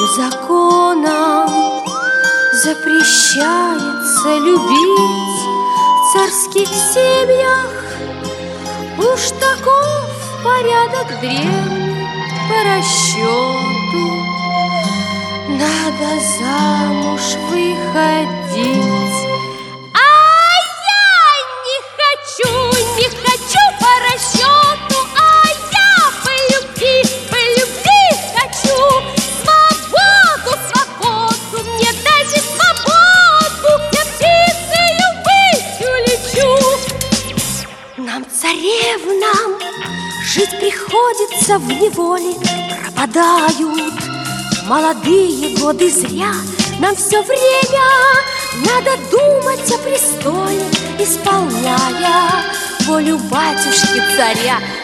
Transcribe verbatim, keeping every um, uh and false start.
законом запрещается любить в царских семьях. Уж таков порядок древний по расчету. Надо замуж выходить. А я не хочу, не хочу по расчету, а я по любви, по любви хочу. Свободу, свободу, мне дайте свободу, я птицею быть улечу. Нам, царевнам, жить приходится в неволе, пропадают молодые годы зря. Нам все время надо думать о престоле, исполняя волю батюшки царя.